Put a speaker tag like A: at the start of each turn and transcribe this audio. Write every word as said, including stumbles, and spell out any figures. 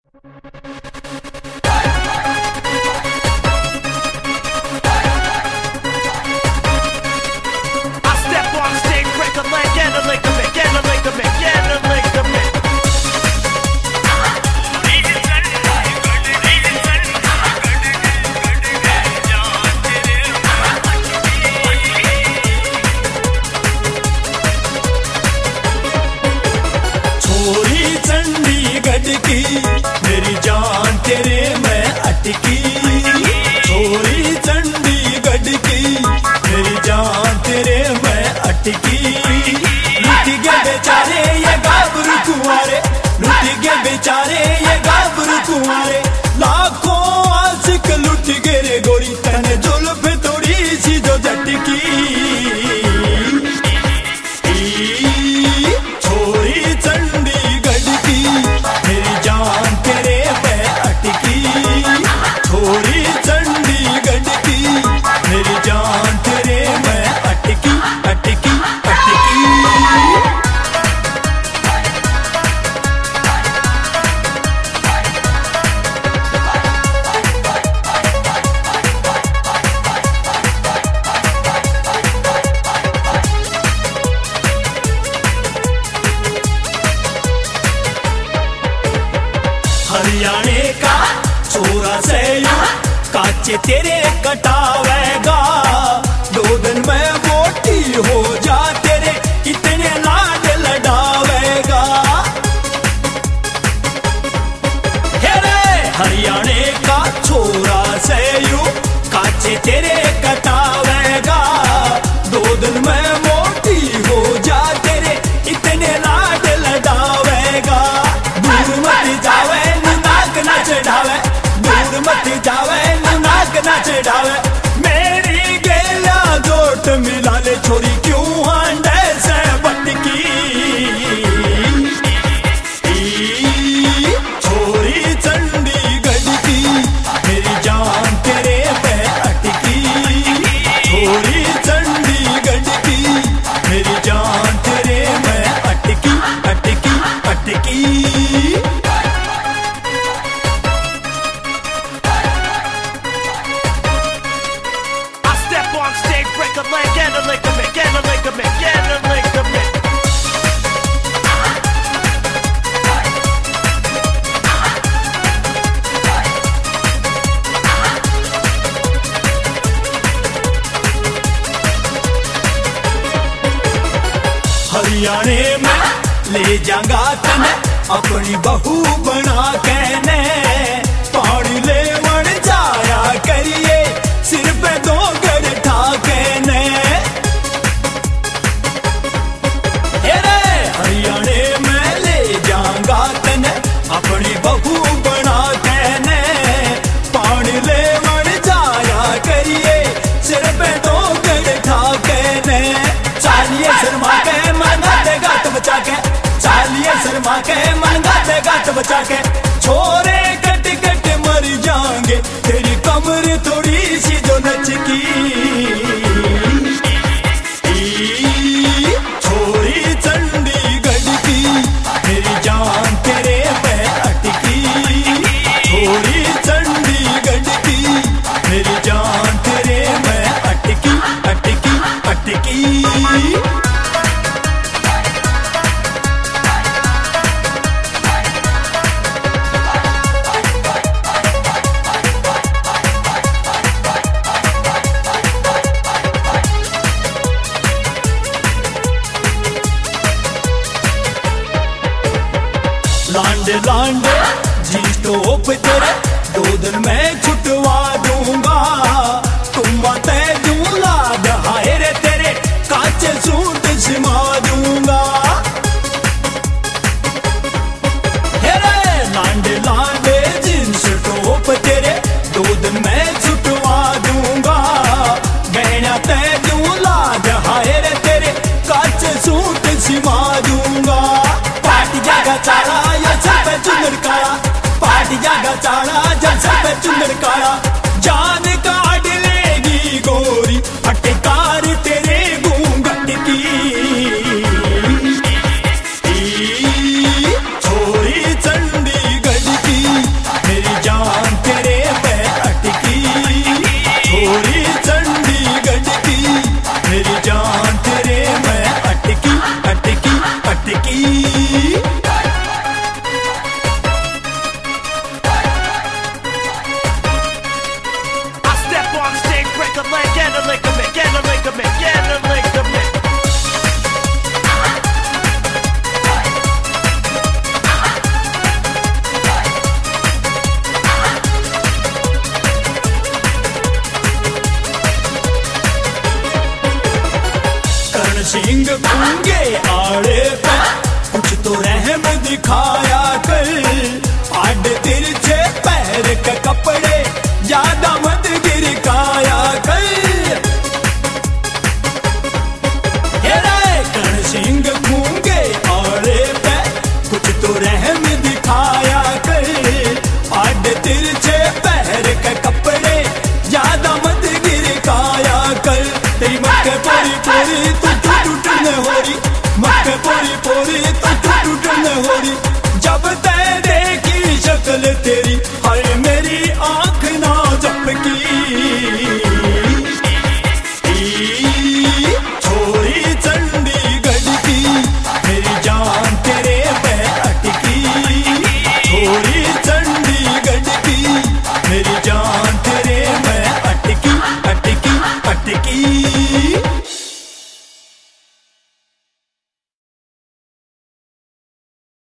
A: मेरी जान तेरे मैं अटकी, छोरी चंडीगढ़ की मेरी जान तेरे मैं अटकी। लुट गए बेचारे ये गाभरू कुंवारे, लुट गए बेचारे ये गाभरू कुंवारे, लाखों आशिक लुट गए रे गोरी तने जुल्फ थोड़ी सी जो झटकी। छोरी चंडीगढ़ की मेरी जान तेरे पे अटकी, छोरी चंडीगढ़ की मेरी जान तेरे में अटकी अटकी अटकी। हरियाणे का छोरा से यू काचे तेरे कटावेगा, दो दिन में मोटी हो जा तेरे इतने लाड लड़ावेगा। हे रे हरियाणे का छोरा से यू काचे तेरे कटावेगा, दो दिन में मोटी हो जा तेरे इतने लाड लड़ावेगा। दूर मत जावे ना चढ़ावे, दूर मत जावे नाक ना चढ़ावे, मेरी गेला जोट मिला ले छोरी क्यों हांडे से बटकी। छोरी चंडीगढ़ की मेरी जान तेरे पे अटकी, छोरी चंडीगढ़ की मेरी जान तेरे में अटकी अटकी अटकी। हरियाणे में ले जाऊंगा तने अपनी बहू बना के ने, पानी ले वण जाया करिए सिर पे दो गड़ ठाके ने। हरियाणे में ले जाऊंगा तने अपनी बहू बना के ने, पानी ले वण जाया करिए सिर पे दो गड़ ठाके ने। चालिए शर्मा के मनगा देगा तो बचा के, चालिए शर्मा के मनगा देगा तो बचा के, छोरे कट कट मर जाएंगे तेरी कमर थोड़ी सी जो नचकी। छोरी चंडीगढ़ की मेरी जान तेरे पे अटकी, छोरी चंडीगढ़ की मेरी जान तेरे में अटकी अटकी अटकी। लांडे लांडे जी स्टॉप तेरे दो दिन में छुटवा दूंगा, तुम बातें दूं लाड हाय रे तेरे काचे सूट सिमा दूंगा। हे रे लांडे लांडे जींस टॉप तेरे दो दिन में छुटवा दूंगा, गहना ते दूं लाड हाय रे तेरे काचे सूट सिमा दूंगा। पार्टी जागा चाला या सर पे चुनर काला, पार्टी जागा चाला जब सर पे चुनर काला, जान काट लेगी गोरी हटे सुन होरी जब ते